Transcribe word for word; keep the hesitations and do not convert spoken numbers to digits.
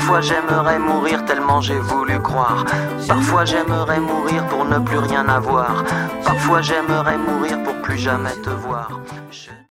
Parfois j'aimerais mourir tellement j'ai voulu croire. Parfois j'aimerais mourir pour ne plus rien avoir. Parfois j'aimerais mourir pour plus jamais te voir. Je-